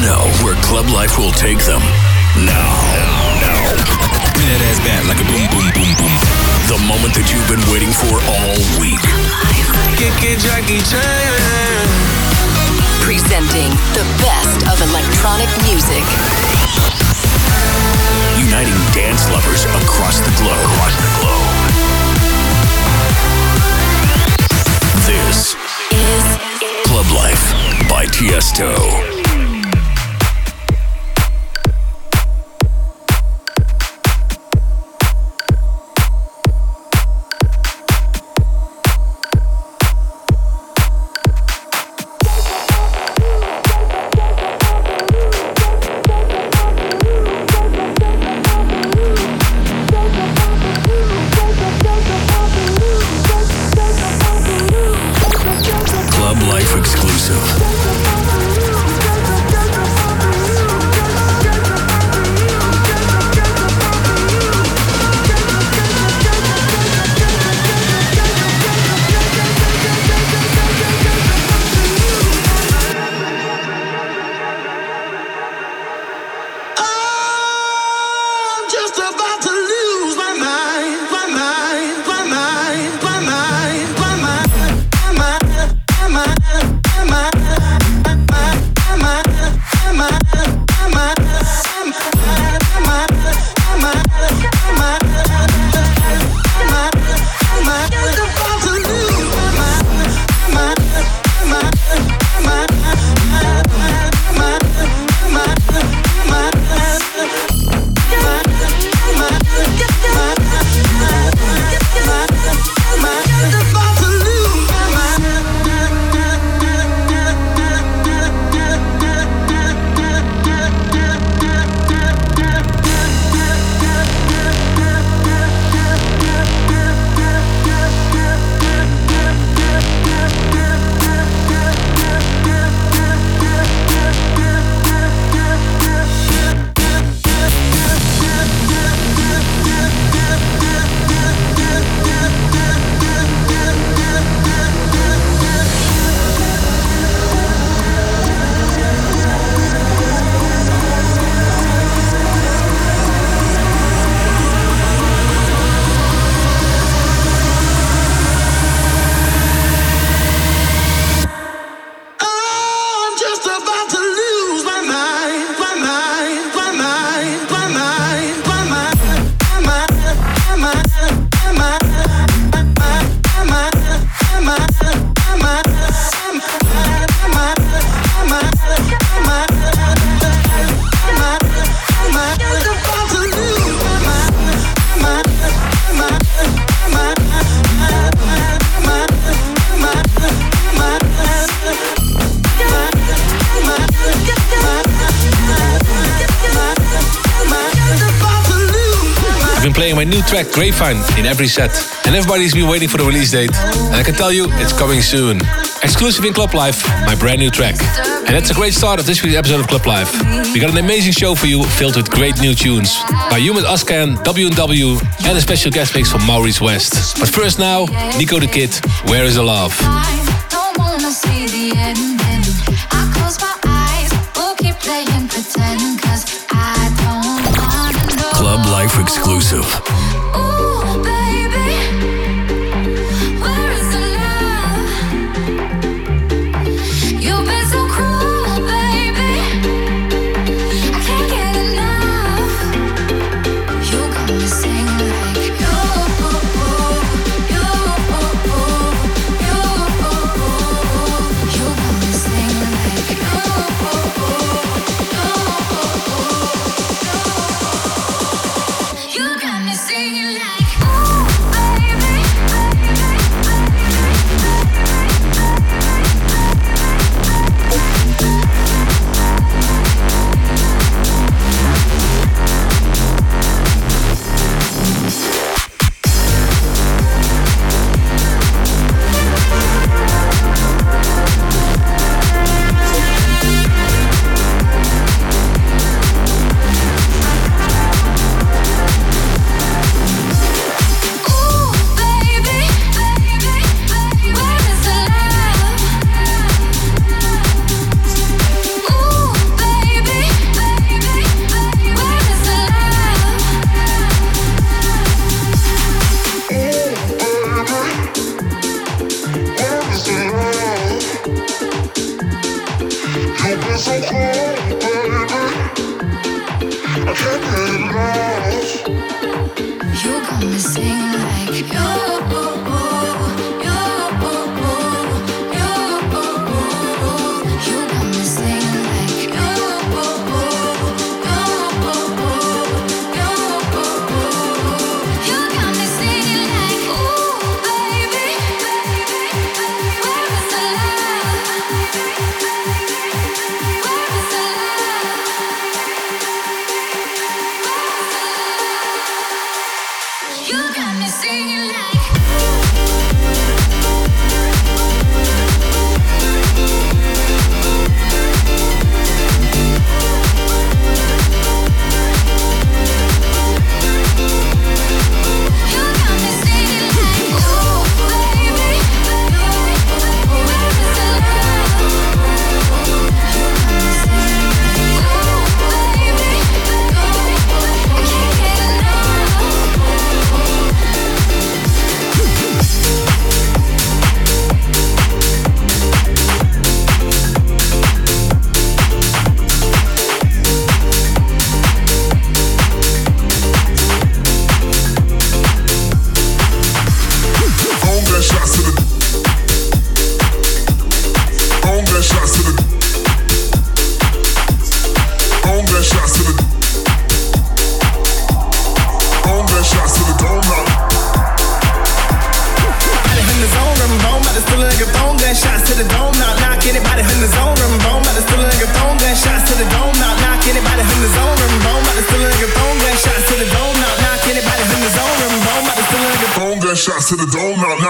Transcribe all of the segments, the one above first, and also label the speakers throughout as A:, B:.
A: know where Club Life will take them. Now. Bring that ass back like a boom, boom, boom, boom. The moment that you've been waiting for all week.
B: Jackie Chan.
C: Presenting the best of electronic music.
A: Uniting dance lovers across the globe. This is Club Life by Tiesto.
D: New track Grapevine in every set, and everybody's been waiting for the release date, and I can tell you it's coming soon. Exclusive in Club Life, my brand new track. And that's a great start of this week's episode of Club Life. We got an amazing show for you filled with great new tunes by Human Ascan, W&W, and a special guest mix from Maurice West. But first now, Nico the Kid, Where is the Love?
A: Club Life exclusive.
E: See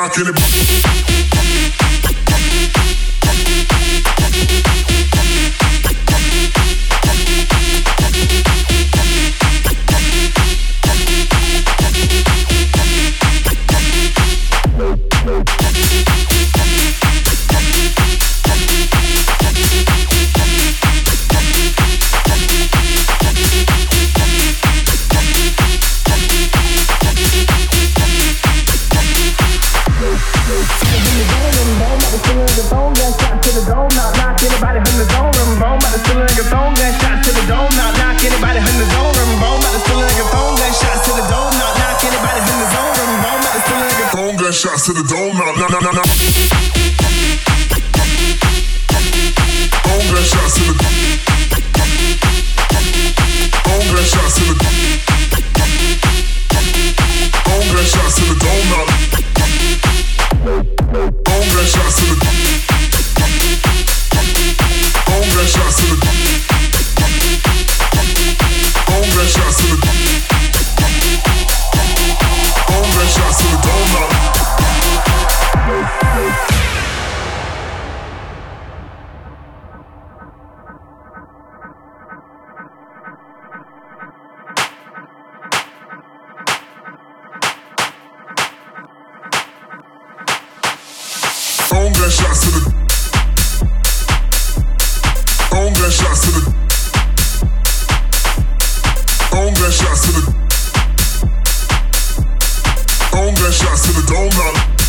E: knocking it. Shots to the dome, no, no, no, no, no. Home gun shots to the home gun shots to the home gun shots to the dome, no. Home gun shots to the home gun shots to the home gun shots to the home gun shots to the dome, no. Home gun shots to the home gun shots to the home gun shots to the home gun shots to the dome, no.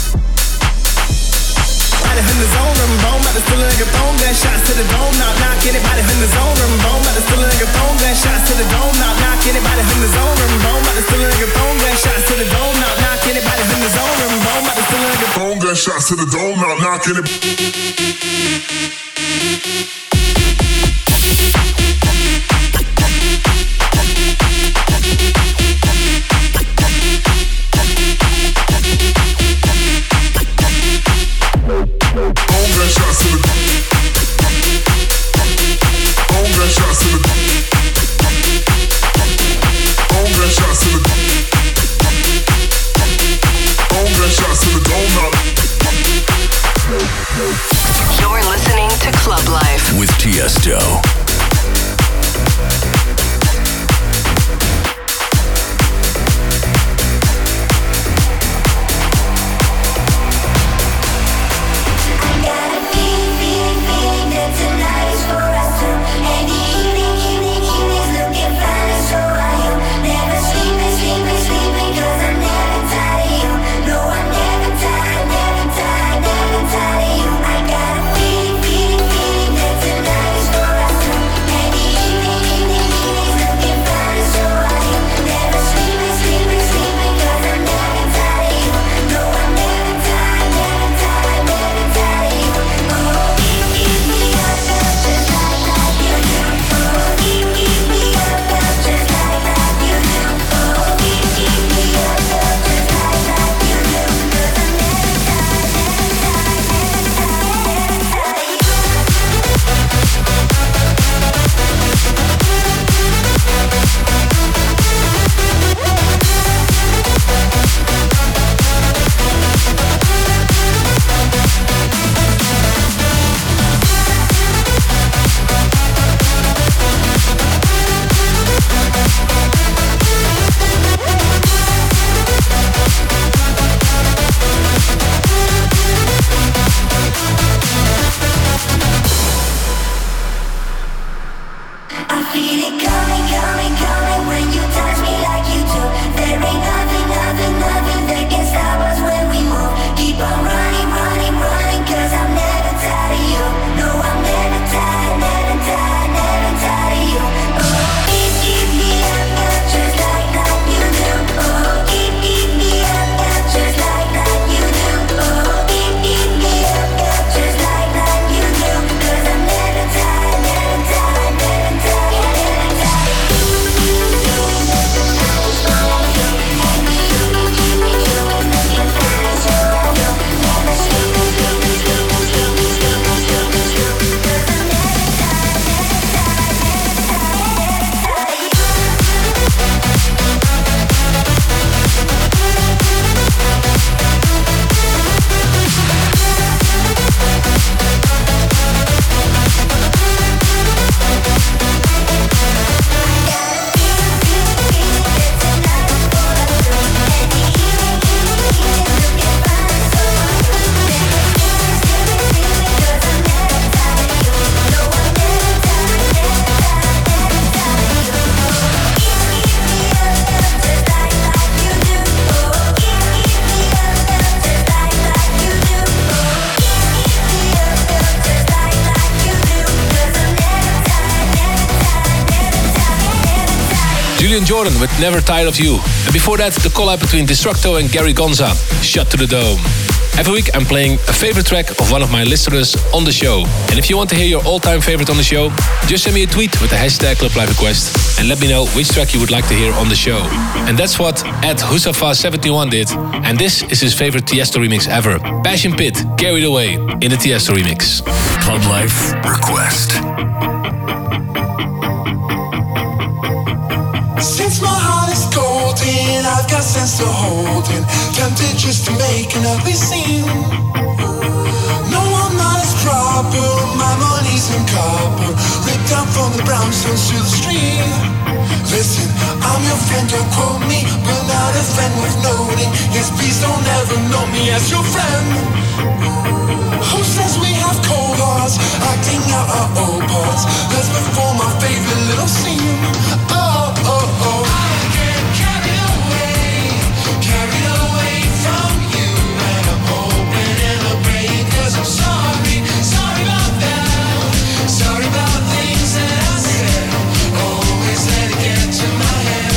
B: Body in the zone, rim bone, about to steal a nigga phone, gun shots to the dome, knock anybody in the zone, rim bone, about to steal a nigga phone, gun shots to the dome, knock anybody in the zone, rim bone, about to steal a nigga phone, gun shots to the dome, knock anybody in the zone, rim bone, about to steal a nigga
E: phone, gun shots to the dome, knock anybody.
C: You're listening to Club Life
D: Jordan with Never Tired of You. And before that, the collab between Destructo and Gary Gonza, Shut to the Dome. Every week I'm playing a favorite track of one of my listeners on the show. And if you want to hear your all-time favorite on the show, just send me a tweet with the hashtag Club Live Request and let me know which track you would like to hear on the show. And that's what @Husafa71 did. And this is his favorite Tiesto remix ever. Passion Pit, Carried Away in the Tiesto remix.
A: Club Life Request.
F: Since my heart is golden, I've got sense to hold in. Tempted just to make an ugly scene. No, I'm not as proper, my money's in copper. Ripped down from the brownstones to the street. Listen, I'm your friend, don't quote me, but not a friend worth noting. Yes, please don't ever know me as your friend. Who says we have cold hearts, acting out our old parts? Let's perform our favorite little scene. Oh, oh, oh. I get carried away from you. And I'm hoping it'll break, 'cause I'm sorry about that. Sorry about things that I said. Always let it get to my head.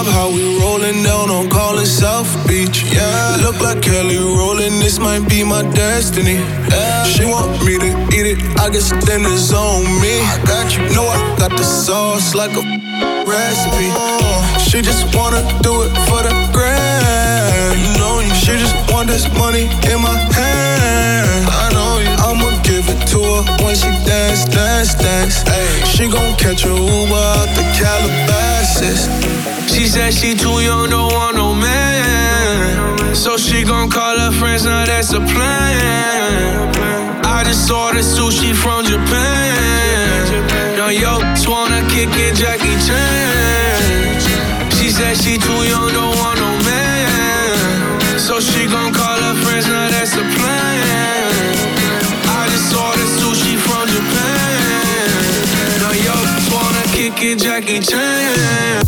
F: love how we rolling down on Collins South Beach. Yeah, look like Kelly rolling, this might be my destiny. Yeah. She want me to eat it, I guess then it's on me. I got you, know I got the sauce like a recipe. She just wanna do it for the grand. You know you. She just want this money in my hand. I know you. I'ma give it to her when she dance, dance, dance. Ay, she gon' catch a Uber out the Calabasas.
G: She said she too young, don't want no man. So she gon' call her friends, now that's a plan. I just ordered sushi from Japan. Now yo, just wanna kick it, Jackie Chan. She said she too young, don't want no man. So she gon' call her friends, now that's a plan. I just ordered sushi from Japan. Now yo, just wanna kick it, Jackie Chan.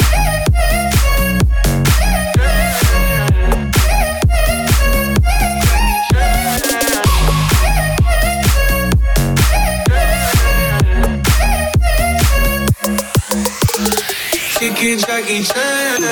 G: Kickin' Jackie Chan.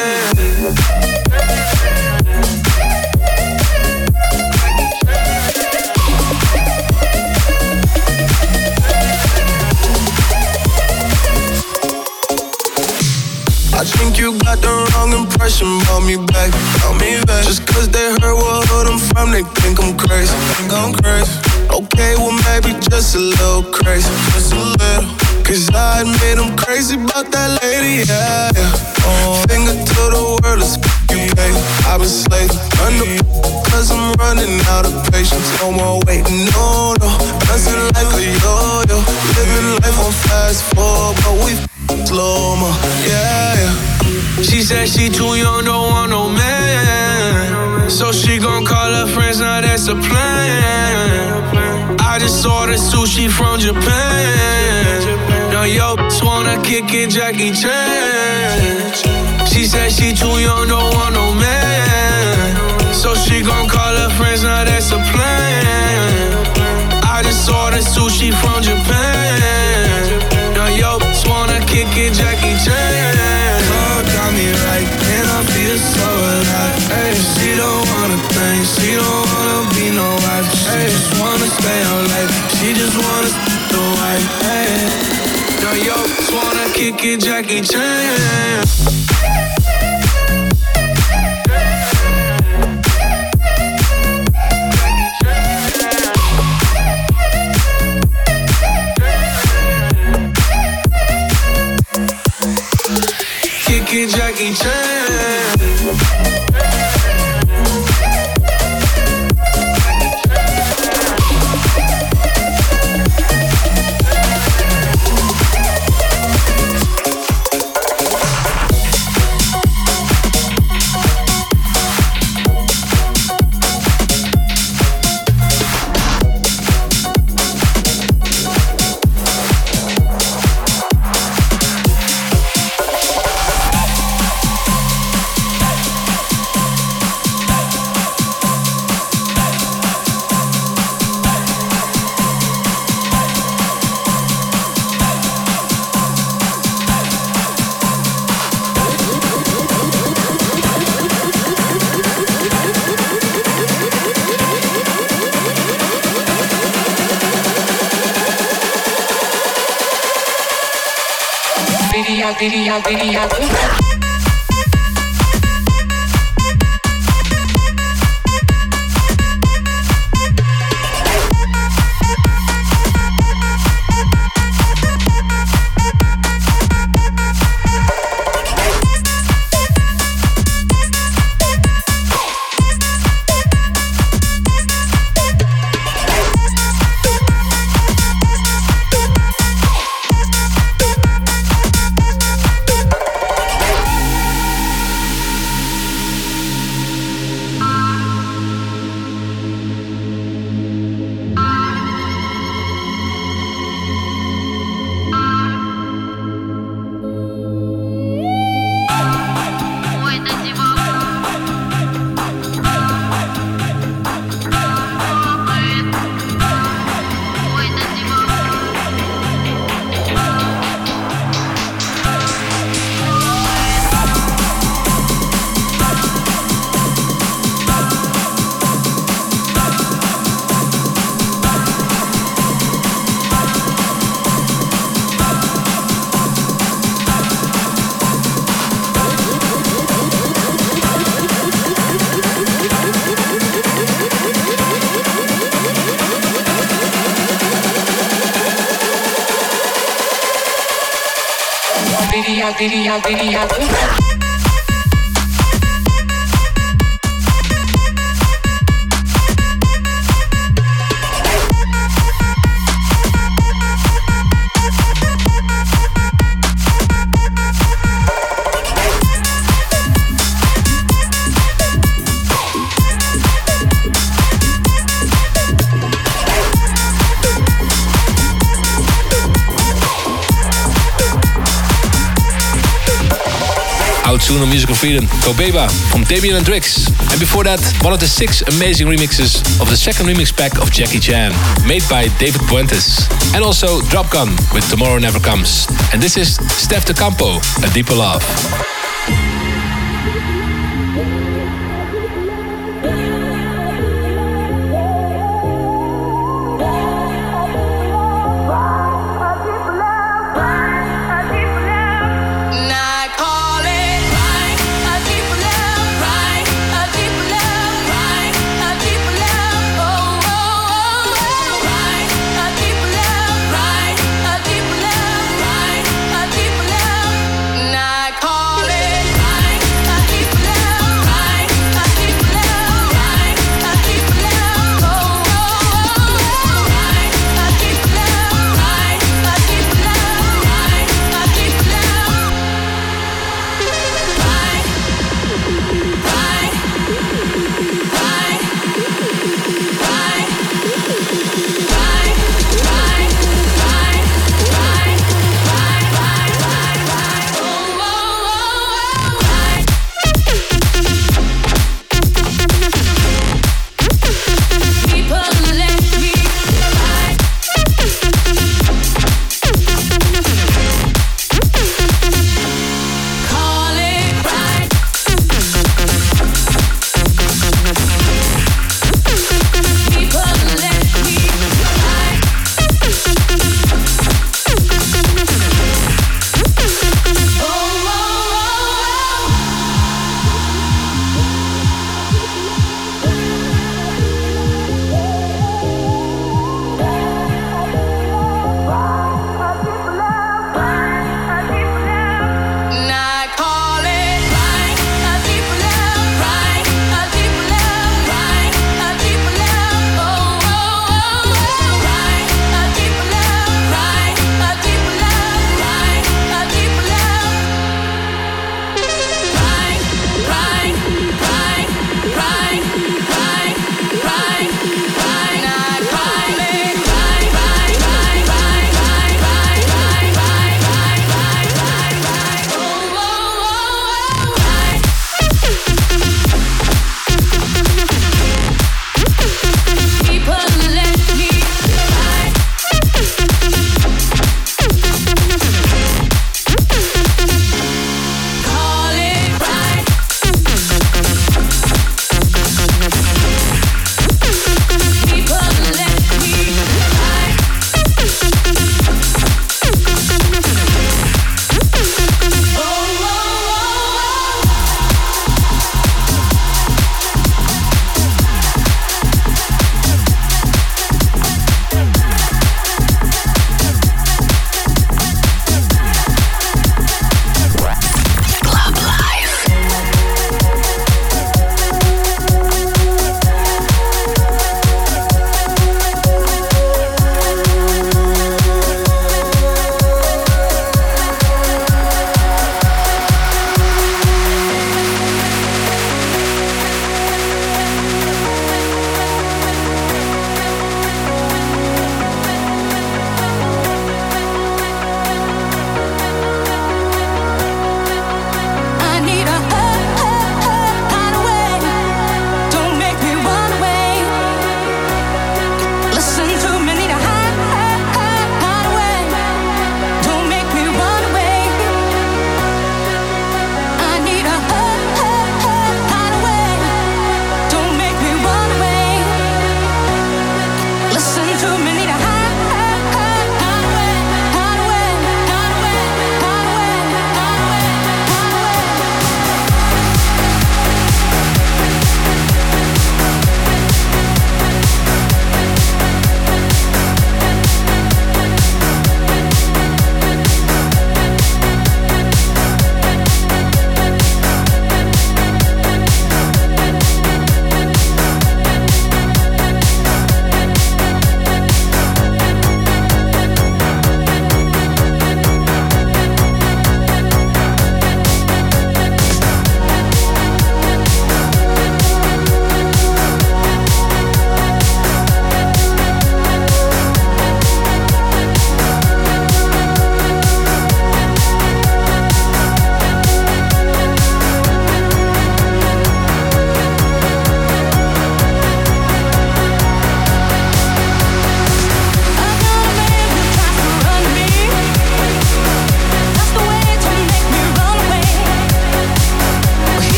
F: I think you got the wrong impression about me back. Just cause they heard what hood I'm from, they think I'm crazy. Okay, well maybe just a little crazy. Just a little. Cause I admit I'm crazy about that lady, yeah. Finger to the world, let's you pay. I've been slaving under cause I'm running out of patience. No more waiting, no. Dancing like a yo-yo. Living life on fast forward, but we slow-mo, yeah.
G: She said she too young, don't want no man. So she gon' call her friends, now that's a plan. I just ordered sushi from Japan. Now yo, just wanna kick it, Jackie Chan. She said she too young, don't want no man. So she gon' call her friends, now that's a plan. I just ordered sushi from Japan. Now yo, just wanna kick it, Jackie Chan.
F: God got me right, and I feel so alive. Ay, she don't wanna think, she don't wanna be no wife. She just wanna stay on life, she just wanna the wife.
G: Now yo, just wanna kick it, Jackie Chan. Kick it, Jackie Chan.
H: Video.
D: Out soon on Musical Freedom, Kobeba from Damien and Drix. And before that, one of the 6 amazing remixes of the second remix pack of Jackie Chan, made by David Puentes. And also Drop Gun with Tomorrow Never Comes. And this is Steph De Campo, A Deeper Love.
I: Call it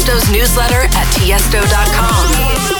C: Tiesto's newsletter at tiesto.com.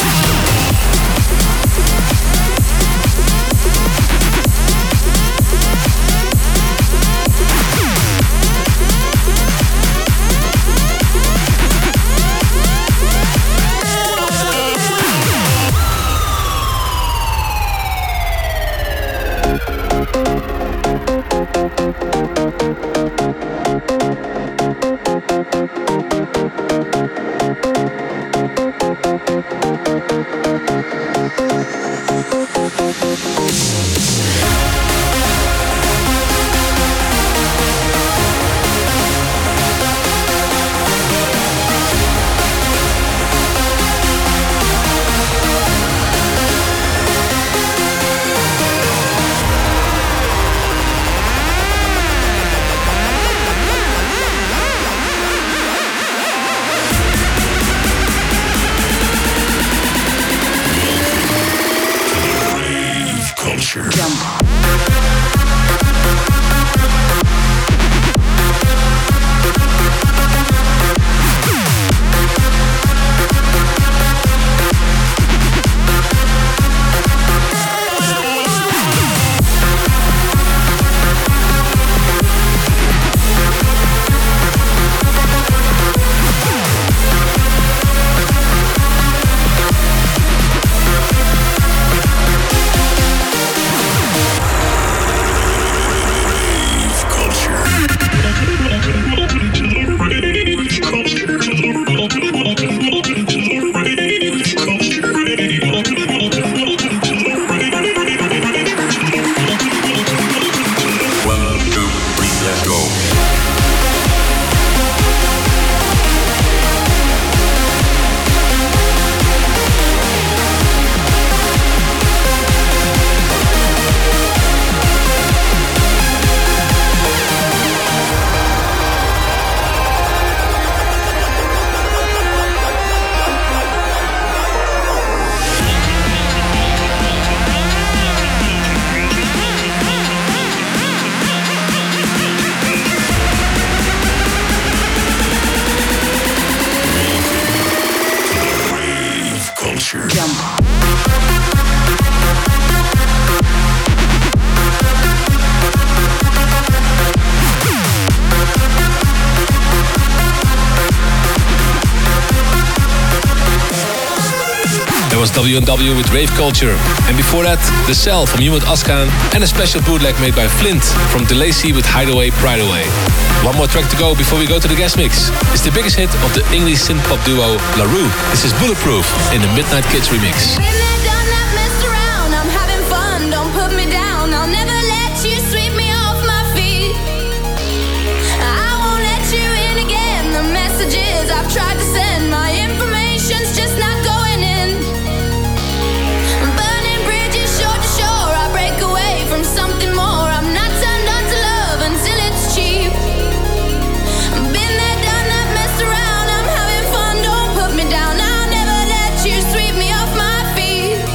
D: W&W with Rave Culture, and before that, The Cell from Umut Askan, and a special bootleg made by Flint from DeLacy with Hideaway Pride Away. One more track to go before we go to the guest mix. It's the biggest hit of the English synth-pop duo La Rue. This is Bulletproof in the Midnight Kids remix.
I: I've tried to send, my information's just not going in. Burning bridges shore to shore, I break away from something more. I'm not turned on to love until it's cheap. Been there, done that, messed around, I'm having fun, don't put me down. I'll never let you sweep me off my feet.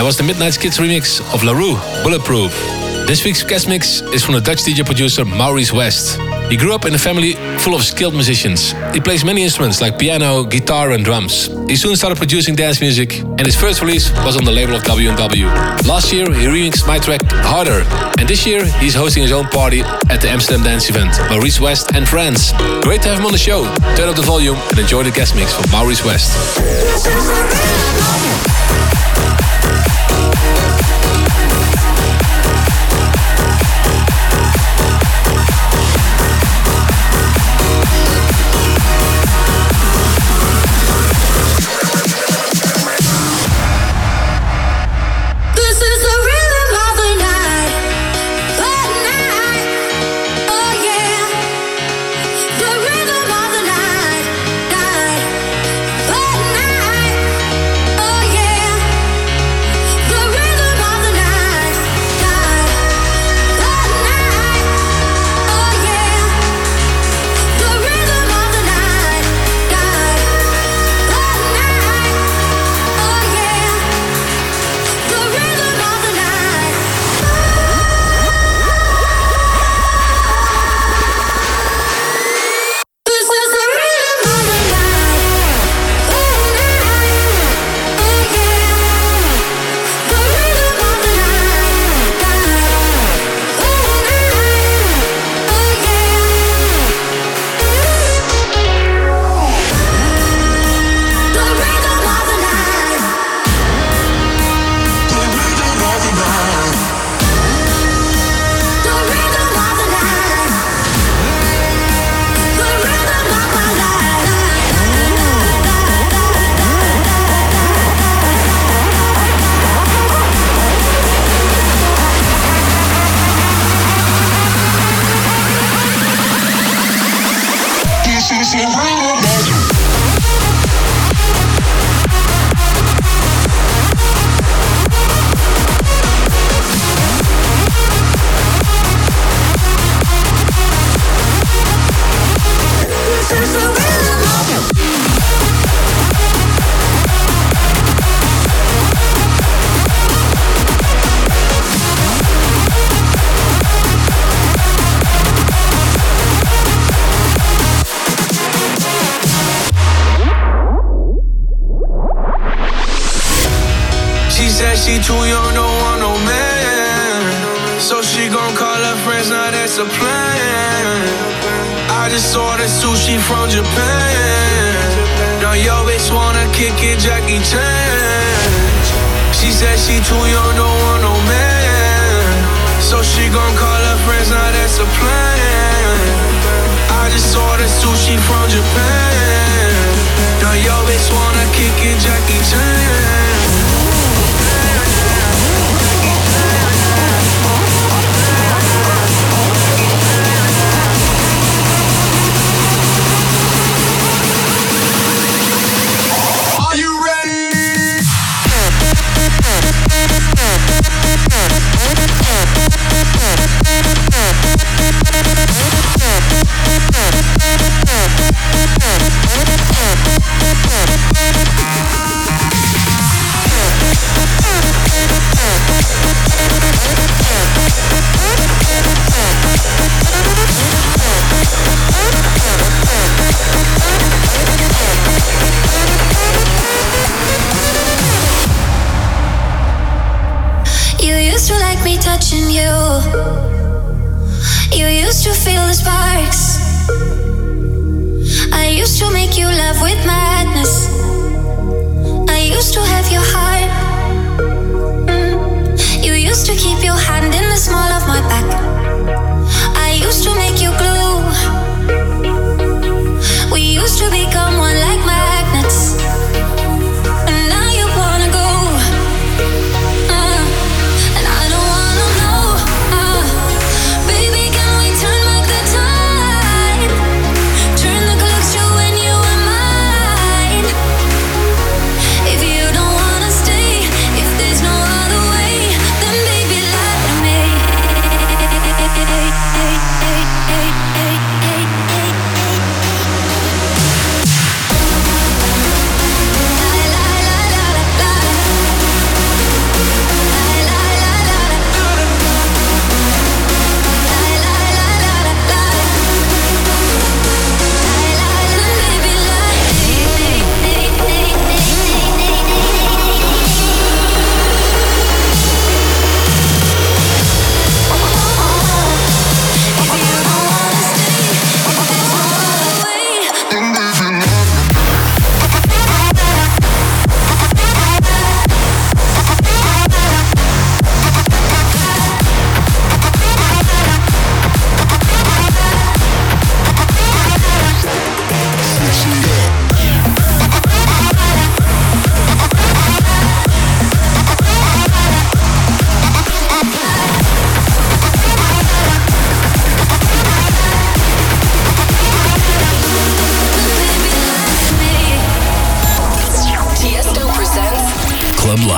D: was the Midnight Kids remix of La Rue, Bulletproof. This week's guest mix is from the Dutch DJ producer Maurice West. He grew up in a family full of skilled musicians. He plays many instruments like piano, guitar and drums. He soon started producing dance music and his first release was on the label of W&W. Last year he remixed my track Harder, and this year he's hosting his own party at the Amsterdam Dance event, Maurice West and Friends. Great to have him on the show. Turn up the volume and enjoy the guest mix from Maurice West.
G: She too young, don't want no man. So she gon' call her friends, now that's a plan. I just ordered sushi from Japan. Now yo bitch wanna kick it, Jackie Chan. She said she too young, don't want no man. So she gon' call her friends, now that's a plan. I just ordered sushi from Japan. Now yo bitch wanna kick it, Jackie Chan.
F: Yeah.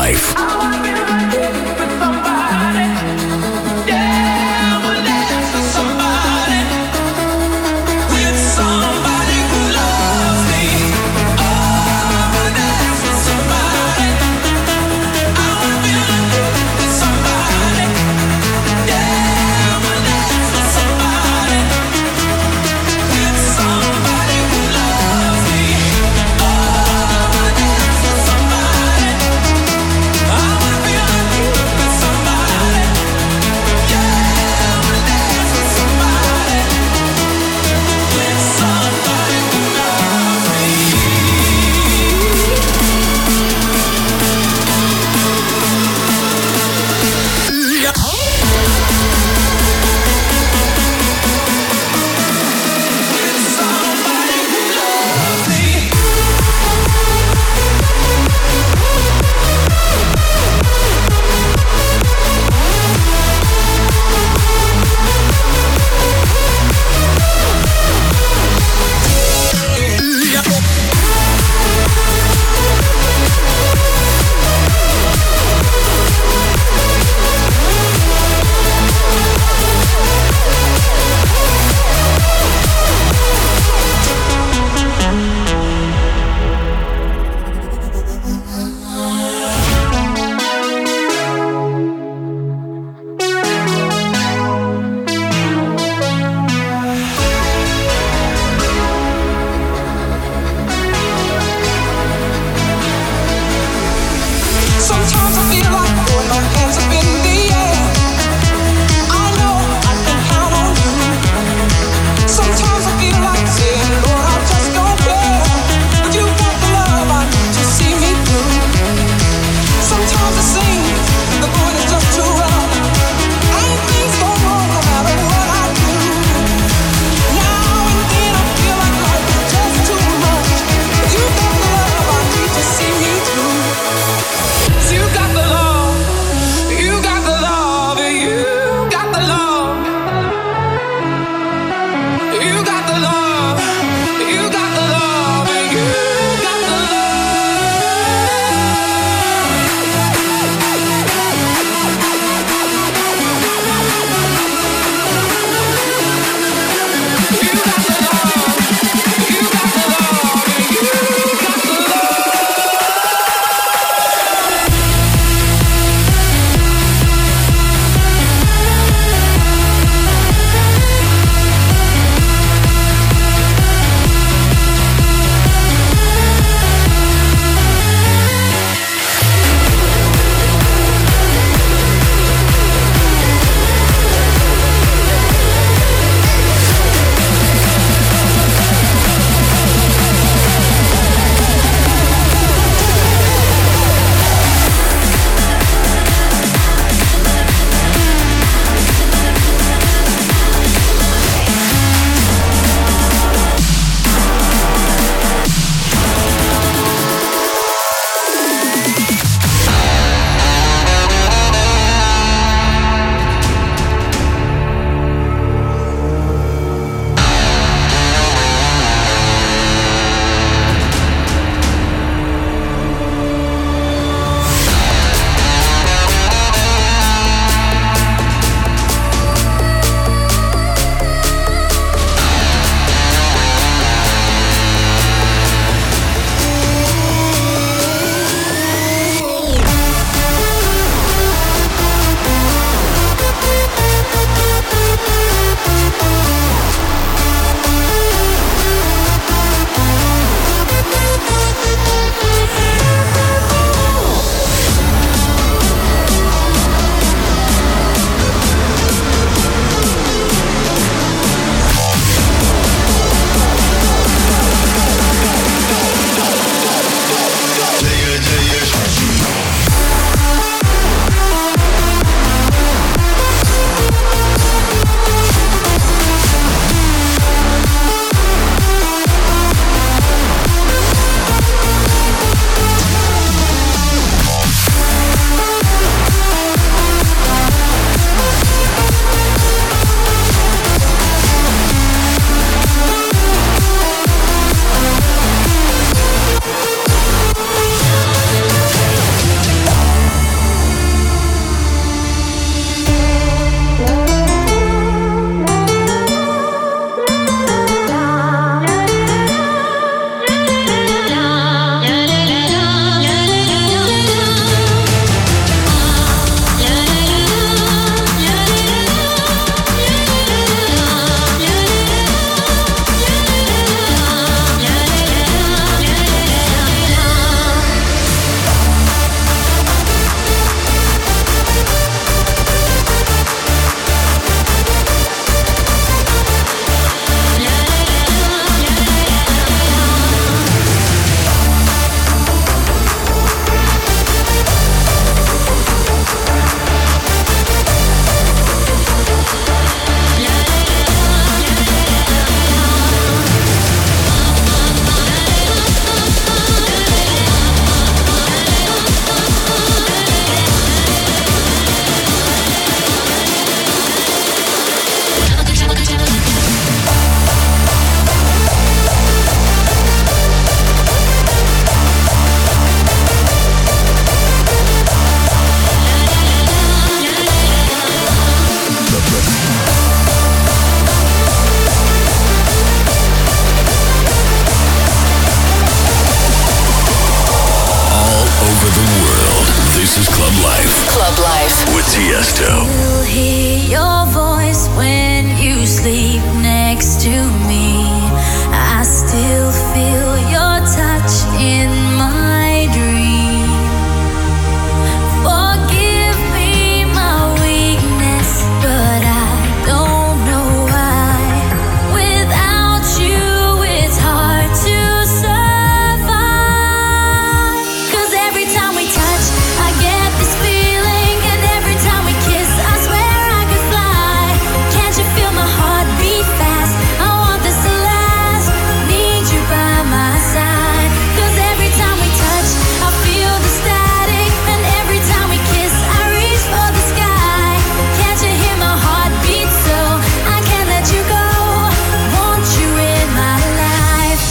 A: Life.
J: I
A: Tiesto.
I: Still hear your voice when you sleep next to me. I still feel your touch in my dream. Forgive me my weakness, but I don't know why. Without you, it's hard to survive. 'Cause every time we touch, I get this feeling, and every time we kiss, I swear I could fly. Can't you feel my heart beat fast? I want this to last. Need you by my side. 'Cause every time we touch, I feel the static, and every time we kiss, I reach for the sky. Can't you hear my heart beat? So I can't let you go. Want you in my life.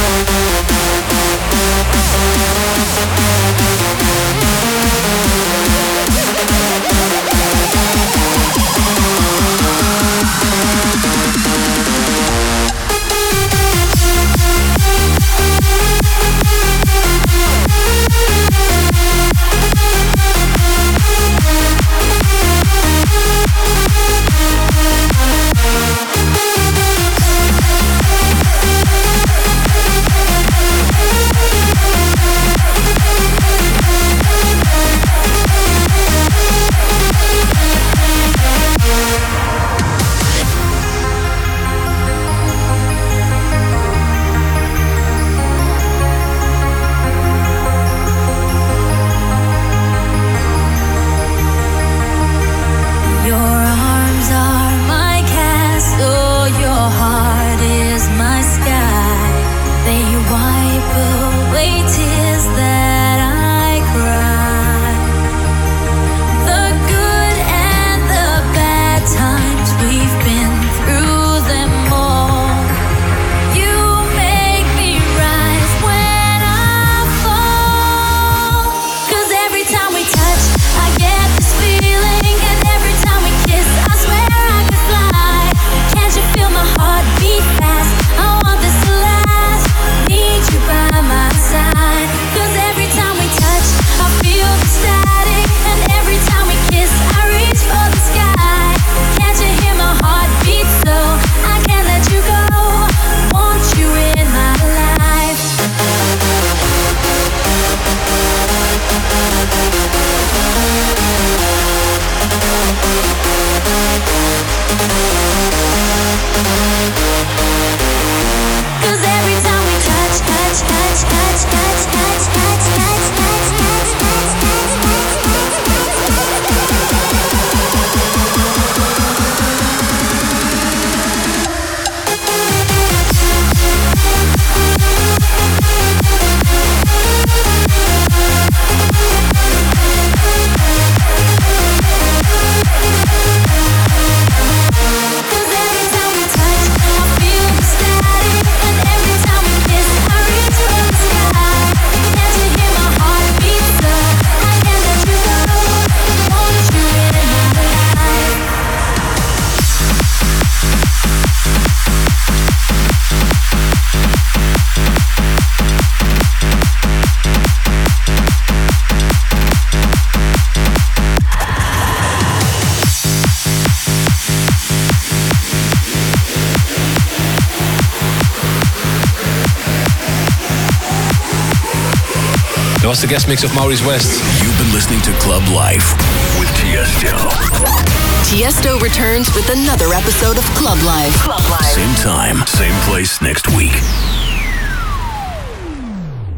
I: Your arms are my castle, your heart is my sky. They wipe away tears that I cry. The good and the bad times, we've been through them all. You make me rise when I fall. 'Cause every time we touch, I get this feeling, and every time we kiss, I swear I could fly. Can't you feel my heart beat fast? I want this to last. Need you by my side. 'Cause every time we touch, I feel the static, and every time we kiss, I reach for the sky. Can't you hear my heart beat? So I can't let you go. Want you in my life. Cause every time we touch, touch, touch, touch, touch, touch, touch, touch, touch, touch, touch, Cause every time we touch, I feel the static, and every time we kiss, I reach for the sky. Can't you hear my heart beat? So I can't let you go. Want you in my life.
D: That was the guest mix of Maurice West.
A: You've been listening to Club Life with Tiesto.
C: Tiesto returns with another episode of Club Life.
A: Same time, same place next week.